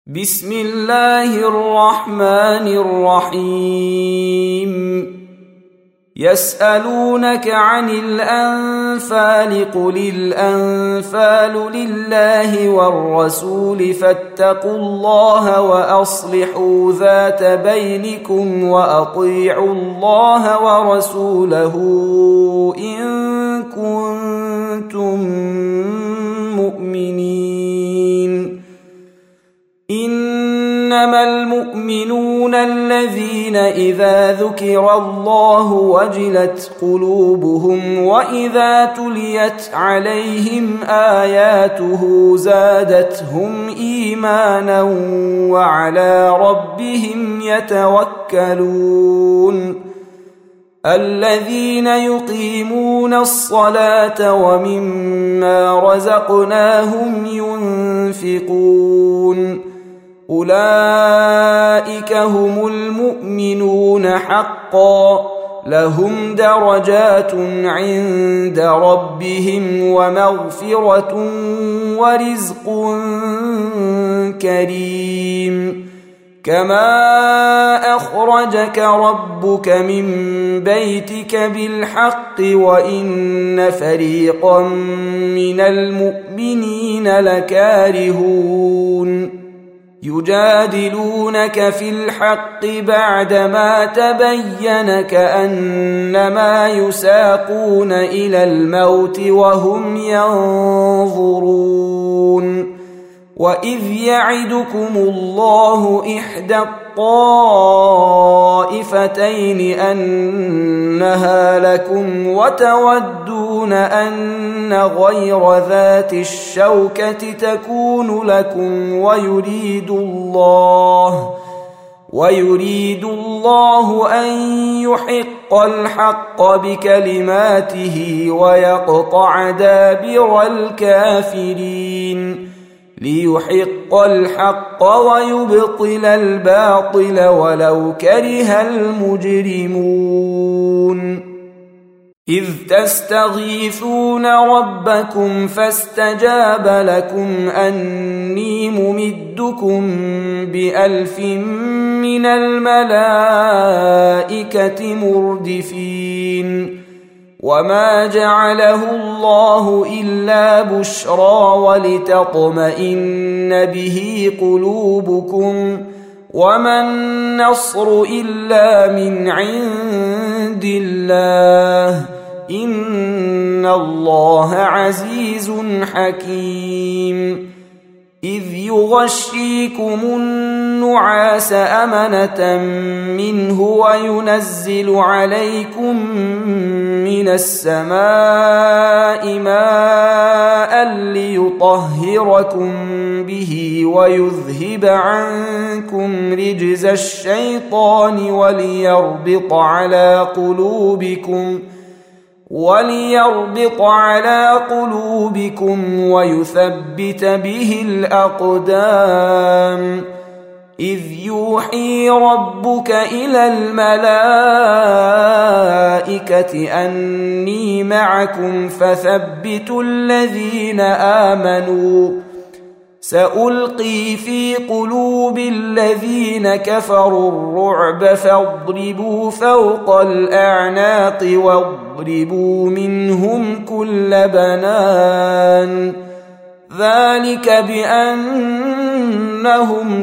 بسم الله الرحمن الرحيم يسألونك عن الأنفال قل الأنفال لله والرسول فاتقوا الله وأصلحوا ذات بينكم وأطيعوا الله ورسوله إن كنتم مؤمنين. إنما المؤمنون الذين إذا ذكر الله وجلت قلوبهم وإذا تليت عليهم آياته زادتهم إيمانا وعلى ربهم يتوكلون. الذين يقيمون الصلاة ومما رزقناهم ينفقون أولئك هم المؤمنون حقا لهم درجات عند ربهم ومغفرة ورزق كريم. كما أخرجك ربك من بيتك بالحق وإن فريقا من المؤمنين لكارهون يجادلونك في الحق بعدما تبين كأنما يساقون إلى الموت وهم ينظرون. وإذ يعدكم الله إحدى الطائفتين أنها لكم وتودون أن غير ذات الشوكة تكون لكم ويريد الله أن يحق الحق بكلماته ويقطع دابر الكافرين ليحق الحق ويبطل الباطل ولو كره المجرمون. إذ تستغيثون ربكم فاستجاب لكم أني ممدكم ب1000 من الملائكة مردفين. وما جعله الله إلا بشرى ولتطمئن به قلوبكم وما النصر إلا من عند الله إن الله عزيز حكيم. إذ يغشيكم النعاس أمنة منه وينزل عليكم من السماء ماء ليطهركم به ويذهب عنكم رجز الشيطان وليربط على قلوبكم ويثبت به الأقدام. إذ يوحي ربك إلى الملائكة أني معكم فثبتوا الذين آمنوا سألقي في قلوب الذين كفروا الرعب فاضربوا فوق الأعناق واضربوا منهم كل بنان. ذلك بأنهم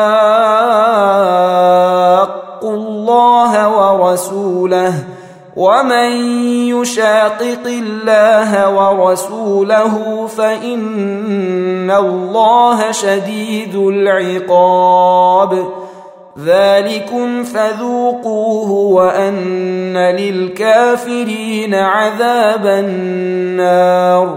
شاقوا الله ورسوله ومن يشاقق الله ورسوله فإن الله شديد العقاب. ذلكم فذوقوه وأن للكافرين عذاب النار.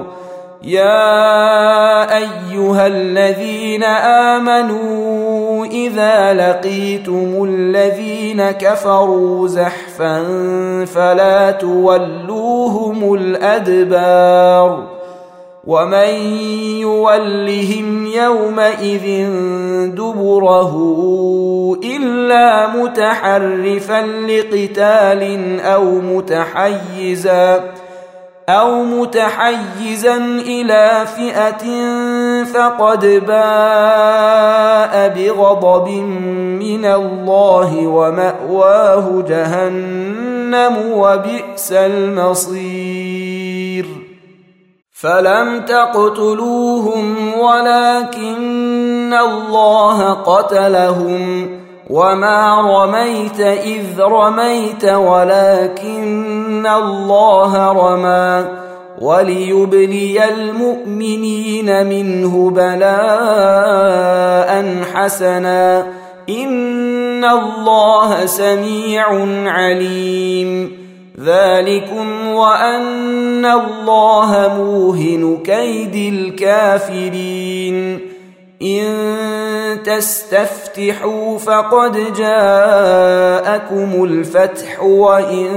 يا أيها الذين آمنوا إذا لقيتم الذين كفروا زحفا فلا تولوهم الأدبار. ومن يولهم يومئذ دبره إلا متحرفا لقتال أو متحيزا إلى فئة فقد باء بغضب من الله ومأواه جهنم وبئس المصير فلم تقتلوهم ولكن الله قتلهم وما رميت إذ رميت ولكن الله رمى وليبلي المؤمنين منه بلاء حسنا إن الله سميع عليم ذلكم وأن الله موهن كيد الكافرين إن تستفتحوا فقد جاءكم الفتح وإن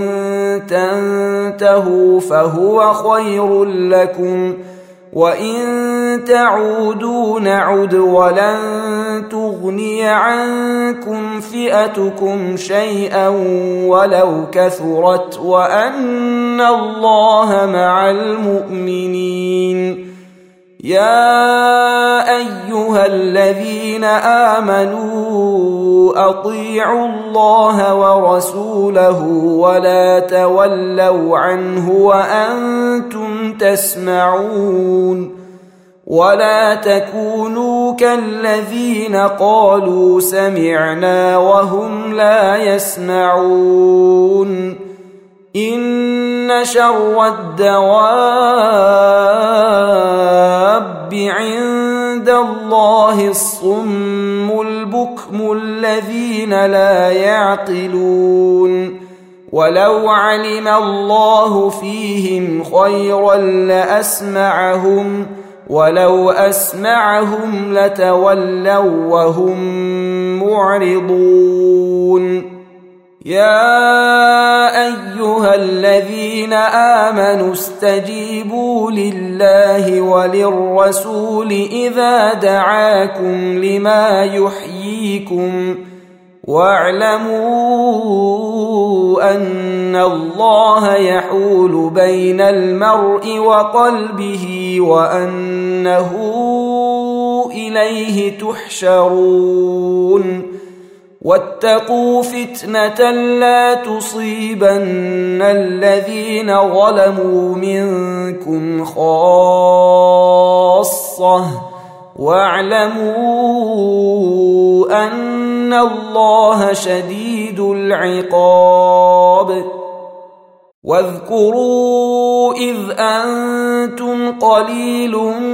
تنتهوا فهو خير لكم وإن تعودوا نعد ولن تغني عنكم فئتكم شيئا ولو كثرت وأن الله مع المؤمنين يا أيها الذين آمنوا أطيعوا الله ورسوله ولا تولوا عنه وأنتم تسمعون ولا تكونوا كالذين قالوا سمعنا وهم لا يسمعون إن شر الدواب عند الله الصم البكم الذين لا يعقلون ولو علم الله فيهم خيرا لأسمعهم ولو أسمعهم لتولوا وهم معرضون يا أيها الذين آمنوا استجيبوا لله وللرسول إذا دعاكم لما يحييكم واعلموا أن الله يحول بين المرء وقلبه وأنه إليه تحشرون واتقوا فتنة لا تصيبن الذين ظلموا منكم خاصة واعلموا أن الله شديد العقاب واذكروا إذ أنتم قليل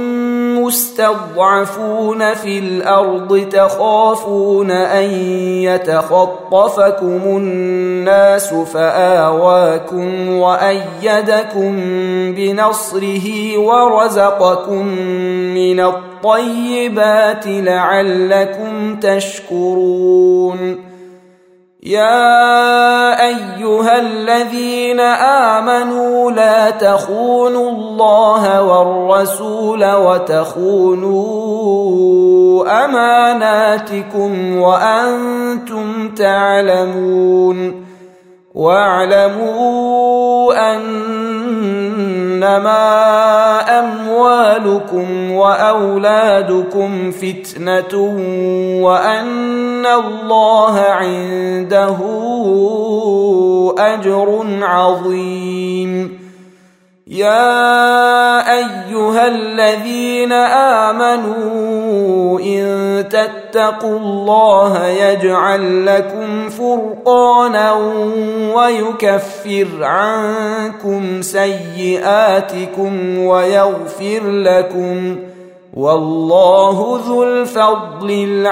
مستضعفون في الأرض تخافون أن يتخطفكم الناس فآواكم وأيدكم بنصره ورزقكم من الطيبات لعلكم تشكرون يا أيها الذين آمنوا لا تخونوا الله والرسول وتخونوا أماناتكم وأنتم تعلمون واعلموا أنما أموالكم وأولادكم فتنة وأن الله عنده أجر عظيم يا أيها الذين آمنوا إن تتقوا الله يجعل لكم فرقانا ويكفر عنكم سيئاتكم ويغفر لكم والله ذو الفضل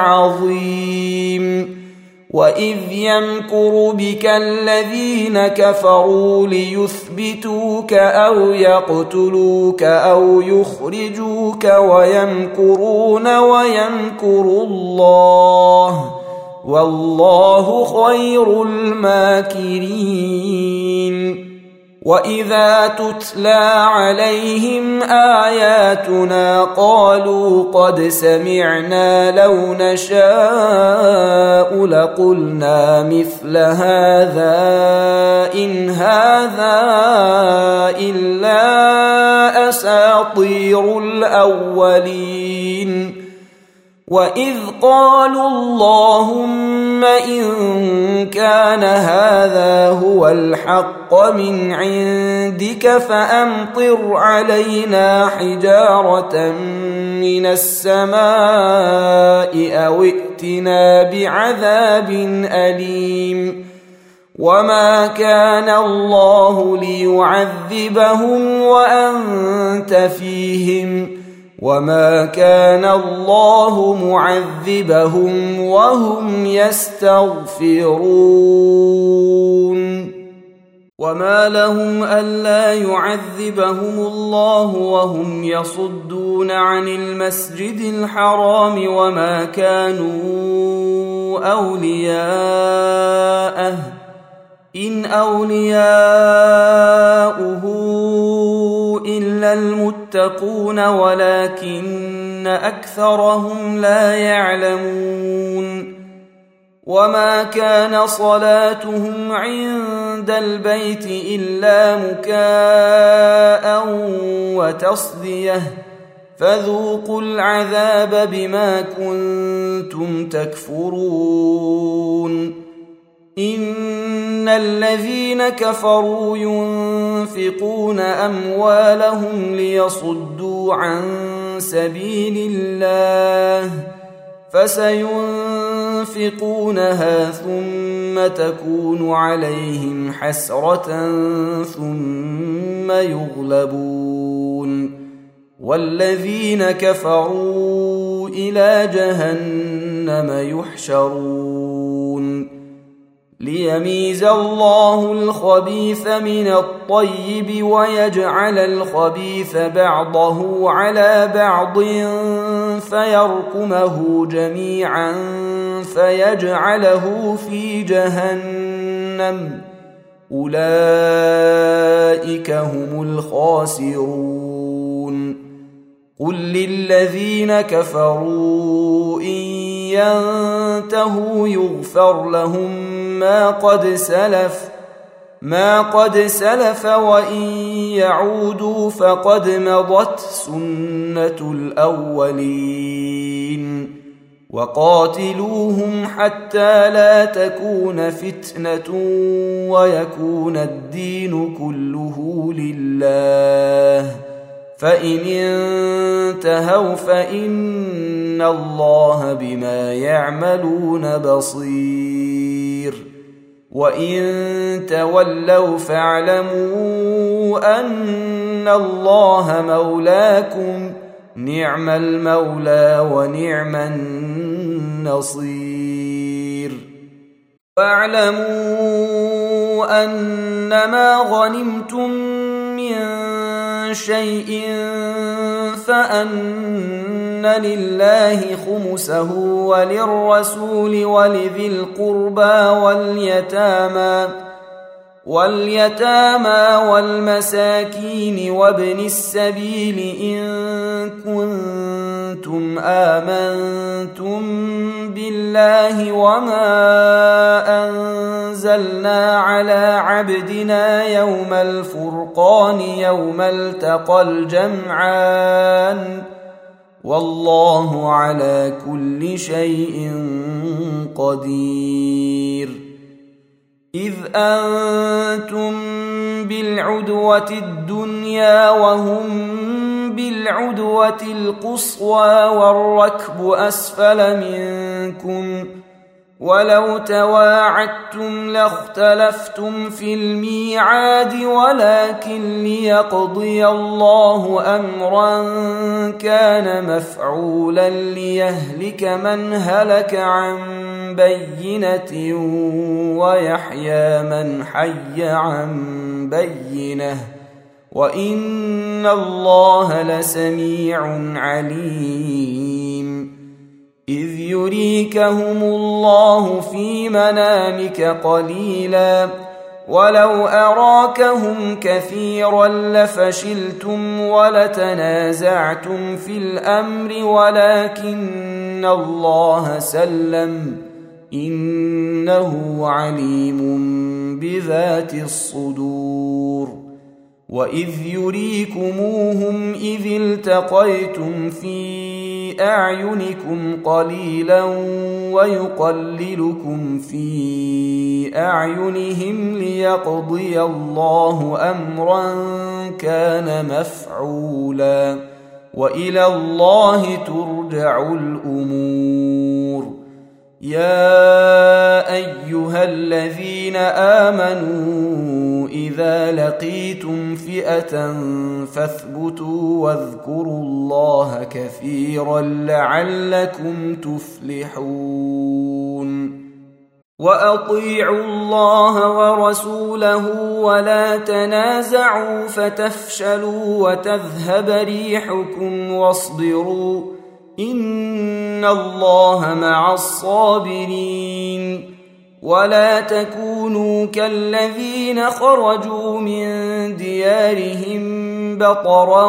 العظيم وإذ يمكر بك الذين كفروا ليثبتوك أو يقتلوك أو يخرجوك ويمكرون ويمكر الله والله خير الماكرين وإذا تتلى عليهم آياتنا قالوا قد سمعنا لو نشاء لقلنا مثل هذا إن هذا إلا أساطير الأولين وإذ قالوا اللهم إن كان هذا هو الحق من عندك فأمطر علينا حجارة من السماء أو ائتنا بعذاب أليم وما كان الله ليعذبهم وأنت فيهم وما كان الله معذبهم وهم يستغفرون وما لهم ألا يعذبهم الله وهم يصدون عن المسجد الحرام وما كانوا أولياءه إن أولياؤه إلا المتقون ولكن أكثرهم لا يعلمون وما كان صلاتهم عند البيت إلا مكاء وتصدية فذوقوا العذاب بما كنتم تكفرون إن الذين كفروا ينفقون أموالهم ليصدوا عن سبيل الله فسينفقونها ثم تكون عليهم حسرة ثم يغلبون والذين كفروا إلى جهنم يحشرون ليميز الله الخبيث من الطيب ويجعل الخبيث بعضه على بعض فيركمه جميعا فيجعله في جهنم أولئك هم الخاسرون قل للذين كفروا إن ينتهوا يغفر لهم ما قد سلف وإن يعودوا فقد مضت سنة الأولين وقاتلوهم حتى لا تكون فتنة ويكون الدين كله لله فإن انتهوا فإن الله بما يعملون بصير وإن تولوا فاعلموا أن الله مولاكم نعم المولى ونعم النصير واعلموا أنما غنمتم من شيء فأن لله خمسه وللرسول ولذي القربى واليتامى والمساكين وابن السبيل إن كنتم آمنتم بالله وما أنزلنا على عبدنا يوم الفرقان يوم التقى الجمعان والله على كل شيء قدير إذ أنتم بالعدوة الدنيا وهم بالعدوة القصوى والركب أسفل منكم ولو تواعدتم لاختلفتم في الميعاد ولكن ليقضي الله أمرا كان مفعولا ليهلك من هلك عن بينة ويحيى من حي عن بينة وإن الله لسميع عليم إذ يريكهم الله في منامك قليلا ولو أراكهم كثيرا لفشلتم ولتنازعتم في الأمر ولكن الله سلم إنه عليم بذات الصدور وإذ يريكموهم إذ التقيتم في أعينكم قليلا ويقللكم في أعينهم ليقضي الله أمرا كان مفعولا وإلى الله ترجع الأمور يا أيها الذين آمنوا إذا لقيتم فئة فاثبتوا واذكروا الله كثيرا لعلكم تفلحون وأطيعوا الله ورسوله ولا تنازعوا فتفشلوا وتذهب ريحكم واصبروا إن الله مع الصابرين ولا تكونوا كالذين خرجوا من ديارهم بطرا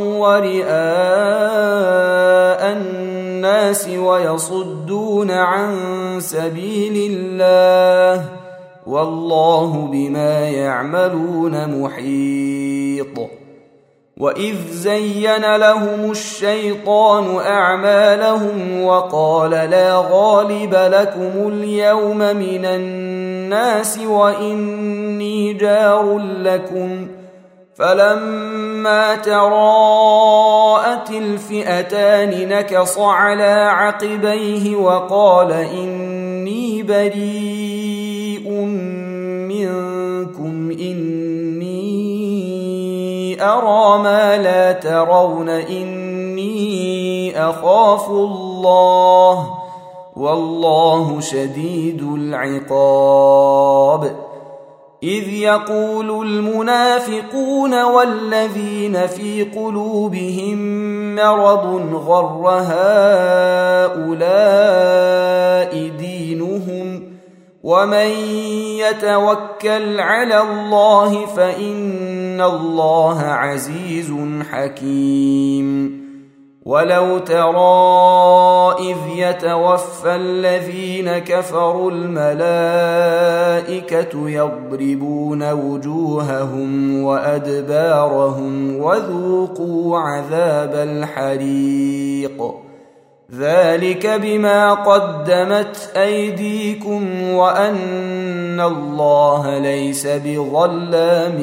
ورئاء الناس ويصدون عن سبيل الله والله بما يعملون محيط وإذ زين لهم الشيطان أعمالهم وقال لا غالب لكم اليوم من الناس وإني جار لكم فلما تراءت الفئتان نكص على عقبيه وقال إني بريء منكم إني أرى ما لا ترون إني أخاف الله والله شديد العقاب إذ يقول المنافقون والذين في قلوبهم مرض غر هؤلاء دينهم ومن يتوكل على الله فإن الله عزيز حكيم ولو ترى إذ يتوفى الذين كفروا الملائكة يضربون وجوههم وأدبارهم وذوقوا عذاب الحريق ذلك بما قدمت أيديكم وأن الله ليس بظلام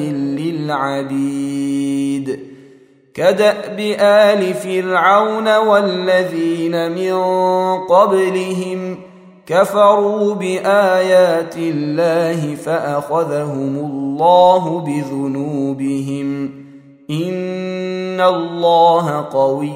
للعبيد كدأب آل فرعون والذين من قبلهم كفروا بآيات الله فأخذهم الله بذنوبهم إن الله قوي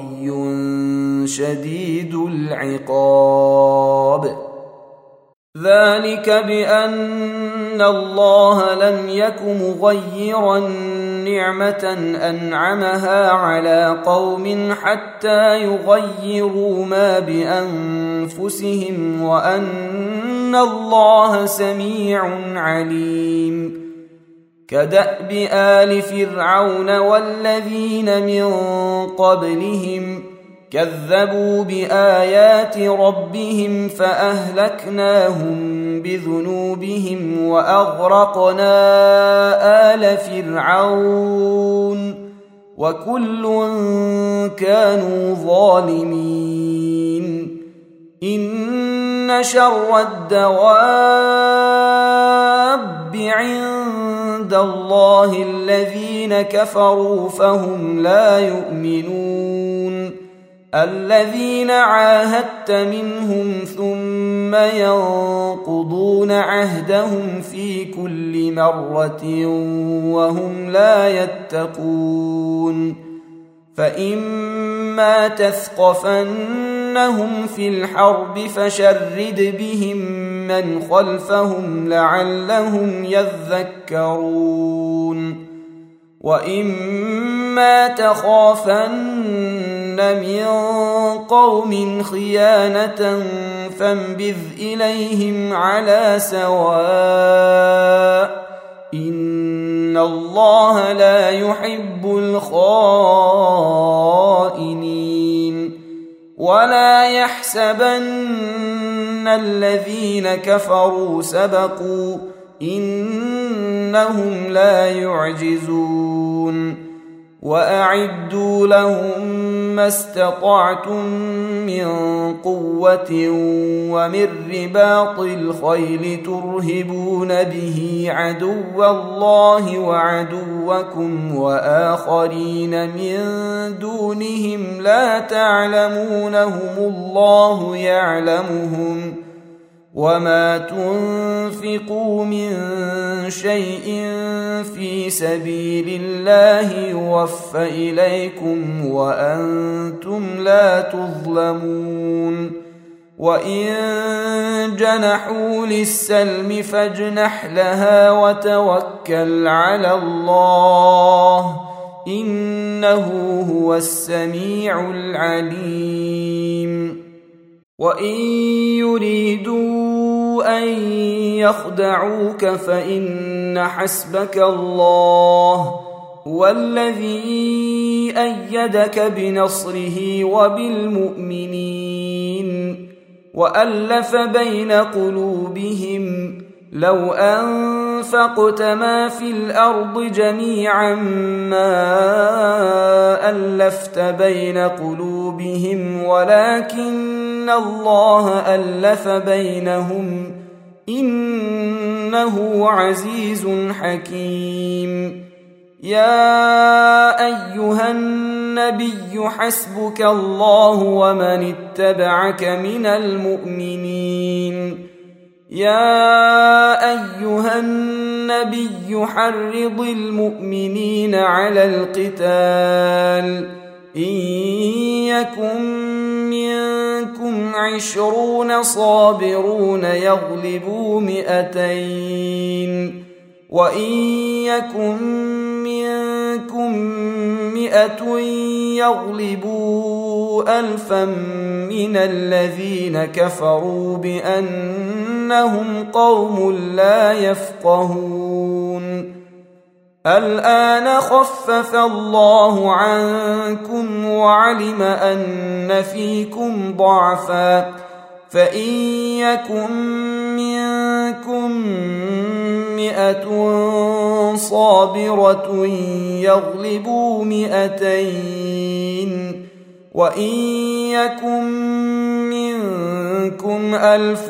شديد العقاب ذلك بأن الله لم يك مغيرا نعمة أنعمها على قوم حتى يغيروا ما بأنفسهم وأن الله سميع عليم كدأب آل فرعون والذين من قبلهم كذبوا بآيات ربهم فأهلكناهم بذنوبهم وأغرقنا آل فرعون وكل كانوا ظالمين إن شر الدواب عند الله الذين كفروا فهم لا يؤمنون الذين عاهدت منهم ثم ينقضون عهدهم في كل مرة وهم لا يتقون فإما تثقفنهم في الحرب فشرد بهم من خلفهم لعلهم يذكرون وإما تخافن من قوم خيانة فانبذ إليهم على سواء إن الله لا يحب الخائنين. ولا يحسبن الذين كفروا سبقوا إنهم لا يعجزون. وأعدوا لهم ما استطعتم من قوة ومن رباط الخيل ترهبون به عدو الله وعدوكم وآخرين من دونهم لا تعلمونهم الله يعلمهم. وما تنفقوا من شيء في سبيل الله يوفى إليكم وأنتم لا تظلمون. وإن جنحوا للسلم فاجنح لها وتوكل على الله إنه هو السميع العليم. وإن يريدوا أن يخدعوك فإن حسبك الله هو الذي أيدك بنصره وبالمؤمنين. وألف بين قلوبهم لو أنفقت ما في الأرض جميعا ما ألفت بين قلوبهم ولكن الله ألف بينهم إنه عزيز حكيم. يا أيها النبي حسبك الله ومن اتبعك من المؤمنين. يا أيها النبي حرض المؤمنين على القتال إن يكن منكم 20 صابرون يغلبوا 200 وإن يكن منكم 100 يغلبوا 1000 من الذين كفروا بأنهم قوم لا يفقهون. الآن خفف الله عنكم وعلم أن فيكم ضعفا فإن يكن منكم 100 صابرة يغلبوا 200 وإن يكن منكم 1000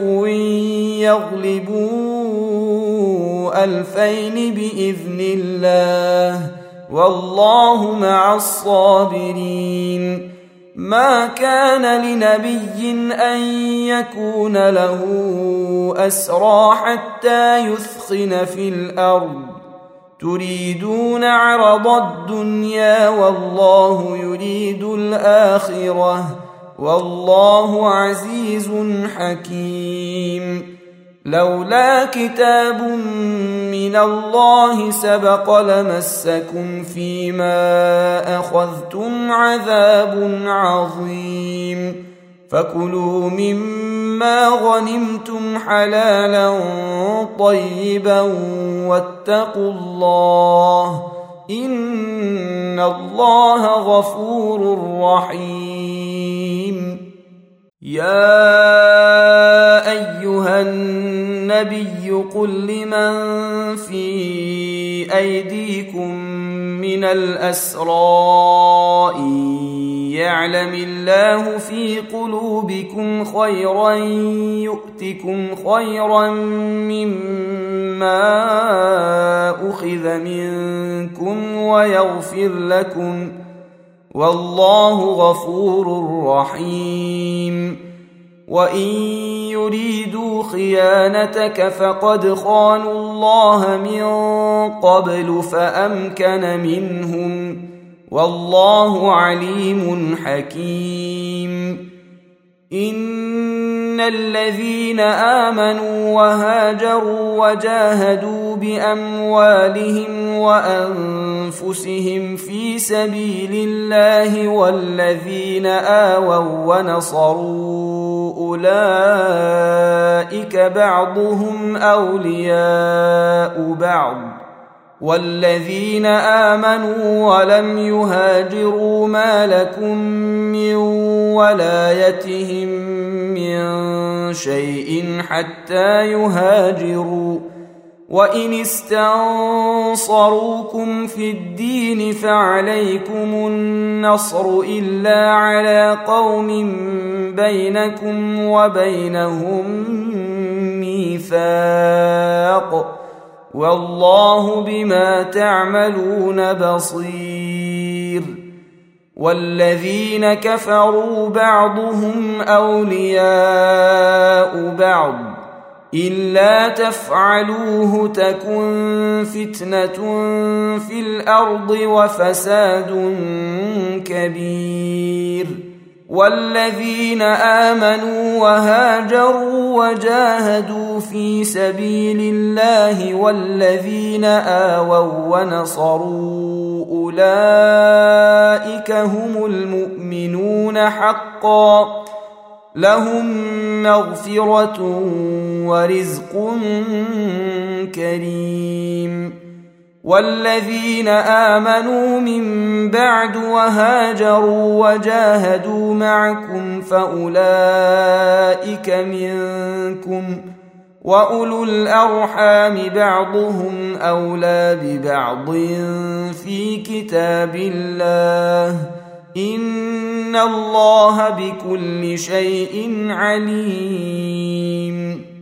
يغلبوا 2000 بإذن الله والله مع الصابرين. ما كان لنبي أن يكون له أسرى حتى يثخن في الأرض تريدون عرض الدنيا والله يريد الآخرة والله عزيز حكيم. لولا كتاب من الله سبق لمسكم فيما أخذتم عذاب عظيم. فكلوا مما غنمتم حلالا طيبا واتقوا الله إن الله غفور رحيم. يا أيها النبي قل لمن في أيديكم من الأسرى إن يعلم الله في قلوبكم خيرا يؤتكم خيرا مما أخذ منكم ويغفر لكم والله غفور رحيم. وإن يريدوا خيانتك فقد خانوا الله من قبل فأمكن منهم والله عليم حكيم. إن الذين آمنوا وهاجروا وجاهدوا بأموالهم وأنفسهم في سبيل الله والذين آووا ونصروا أولئك بعضهم أولياء بعض والذين آمنوا ولم يهاجروا ما لكم من ولايتهم من شيء حتى يهاجروا، وإن استنصروكم في الدين فعليكم النصر إلا على قوم بينكم وبينهم ميثاق، والله بما تعملون بصير. والذين كفروا بعضهم أولياء بعض، إلا تفعلوه تكن فتنة في الأرض وفساد كبير. والذين آمنوا وهاجروا وجاهدوا في سبيل الله والذين آووا ونصروا أولئك هم المؤمنون حقا، لهم مغفرة ورزق كريم. والذين آمنوا من بعد وهاجروا وجاهدوا معكم فأولئك منكم، وأولو الأرحام بعضهم أولى ببعض في كتاب الله، إن الله بكل شيء عليم.